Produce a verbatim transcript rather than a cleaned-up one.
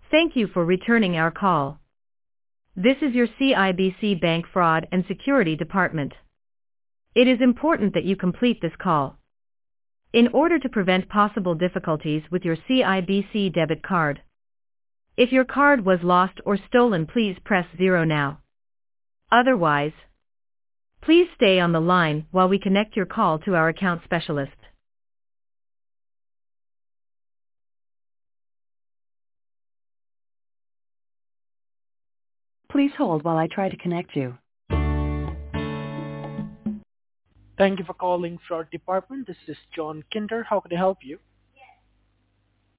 Thank you for returning our call. This is your C I B C Bank Fraud and Security Department. It is important that you complete this call. In order to prevent possible difficulties with your C I B C debit card. If your card was lost or stolen, please press zero now. Otherwise, please stay on the line while we connect your call to our account specialist. Please hold while I try to connect you. Thank you for calling Fraud Department. This is John Kinder. How can I help you?